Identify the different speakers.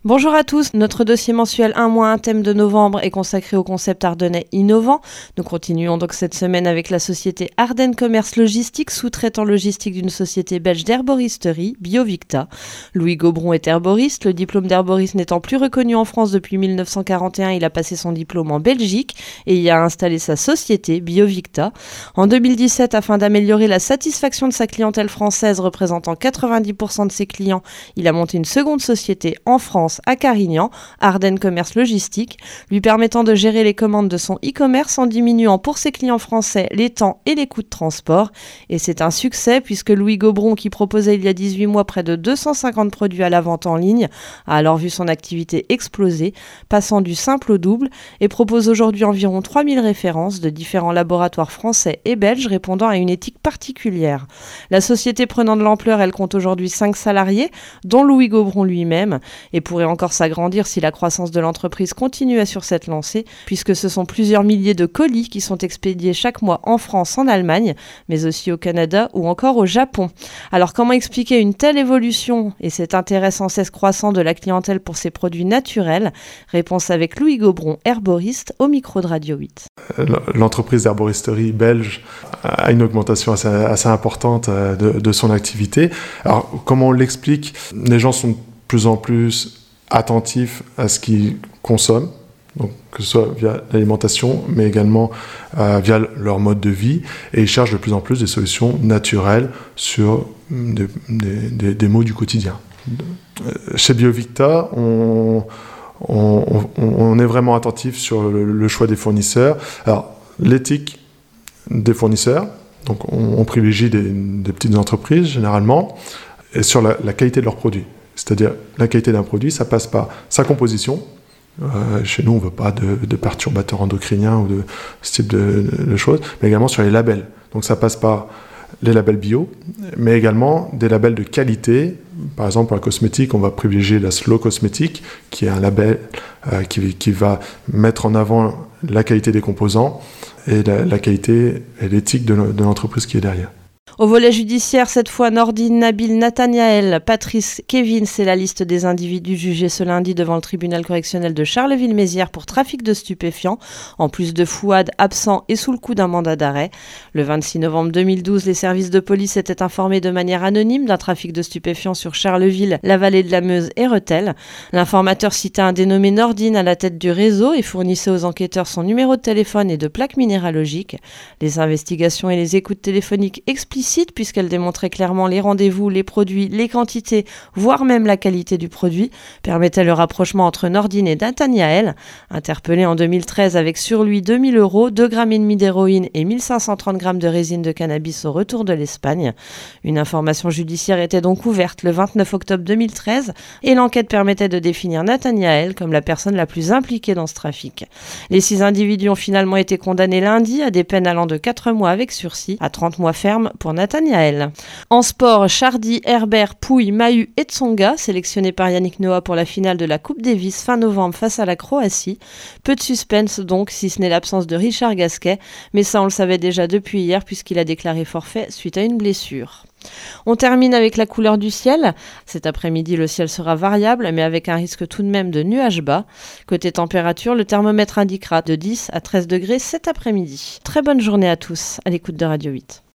Speaker 1: Bonjour à tous, notre dossier mensuel 1-1 thème de novembre est consacré au concept ardennais innovant. Nous continuons donc cette semaine avec la société Ardennes Commerce Logistique, sous-traitant logistique d'une société belge d'herboristerie, Biovicta. Louis Gaubron est herboriste, le diplôme d'herboriste n'étant plus reconnu en France depuis 1941, il a passé son diplôme en Belgique et y a installé sa société, Biovicta. En 2017, afin d'améliorer la satisfaction de sa clientèle française représentant 90% de ses clients, il a monté une seconde société en France, à Carignan, Ardennes Commerce Logistique, lui permettant de gérer les commandes de son e-commerce en diminuant pour ses clients français les temps et les coûts de transport. Et c'est un succès puisque Louis Gaubron, qui proposait il y a 18 mois près de 250 produits à la vente en ligne, a alors vu son activité exploser, passant du simple au double, et propose aujourd'hui environ 3000 références de différents laboratoires français et belges répondant à une éthique particulière. La société prenant de l'ampleur, elle compte aujourd'hui 5 salariés, dont Louis Gaubron lui-même, et pourrait encore s'agrandir si la croissance de l'entreprise continue sur cette lancée, puisque ce sont plusieurs milliers de colis qui sont expédiés chaque mois en France, en Allemagne, mais aussi au Canada ou encore au Japon. Alors comment expliquer une telle évolution et cet intérêt sans cesse croissant de la clientèle pour ces produits naturels? Réponse avec Louis Gaubron, herboriste, au micro de Radio 8.
Speaker 2: L'entreprise d'herboristerie belge a une augmentation assez importante de son activité. Alors comment on l'explique? Les gens sont de plus en plus attentifs à ce qu'ils consomment, donc que ce soit via l'alimentation, mais également via leur mode de vie, et ils cherchent de plus en plus des solutions naturelles sur des maux du quotidien. Chez Biovicta, on est vraiment attentif sur le choix des fournisseurs. Alors, l'éthique des fournisseurs, donc on privilégie des petites entreprises généralement, et sur la qualité de leurs produits. C'est-à-dire, la qualité d'un produit, ça passe par sa composition. Chez nous, on ne veut pas de perturbateurs endocriniens ou de ce type de choses, mais également sur les labels. Donc, ça passe par les labels bio, mais également des labels de qualité. Par exemple, pour la cosmétique, on va privilégier la Slow Cosmétique, qui est un label qui va mettre en avant la qualité des composants et la qualité et l'éthique de l'entreprise qui est derrière.
Speaker 1: Au volet judiciaire, cette fois, Nordine, Nabil, Nathaniel, Patrice, Kevin, c'est la liste des individus jugés ce lundi devant le tribunal correctionnel de Charleville-Mézières pour trafic de stupéfiants, en plus de Fouad, absent et sous le coup d'un mandat d'arrêt. Le 26 novembre 2012, les services de police étaient informés de manière anonyme d'un trafic de stupéfiants sur Charleville, la vallée de la Meuse et Rethel. L'informateur citait un dénommé Nordine à la tête du réseau et fournissait aux enquêteurs son numéro de téléphone et de plaque minéralogique. Les investigations et les écoutes téléphoniques explicites, puisqu'elle démontrait clairement les rendez-vous, les produits, les quantités, voire même la qualité du produit, permettait le rapprochement entre Nordine et Nathaniel. Interpellé en 2013 avec sur lui 2000 €, 2,5 grammes d'héroïne et 1530 grammes de résine de cannabis au retour de l'Espagne. Une information judiciaire était donc ouverte le 29 octobre 2013 et l'enquête permettait de définir Nathaniel comme la personne la plus impliquée dans ce trafic. Les 6 individus ont finalement été condamnés lundi à des peines allant de 4 mois avec sursis à 30 mois ferme pour Nathaniel. En sport, Chardy, Herbert, Pouille, Mahut et Tsonga, sélectionnés par Yannick Noah pour la finale de la Coupe Davis fin novembre face à la Croatie. Peu de suspense donc, si ce n'est l'absence de Richard Gasquet, mais ça on le savait déjà depuis hier puisqu'il a déclaré forfait suite à une blessure. On termine avec la couleur du ciel. Cet après-midi, le ciel sera variable, mais avec un risque tout de même de nuages bas. Côté température, le thermomètre indiquera de 10 à 13 degrés cet après-midi. Très bonne journée à tous, à l'écoute de Radio 8.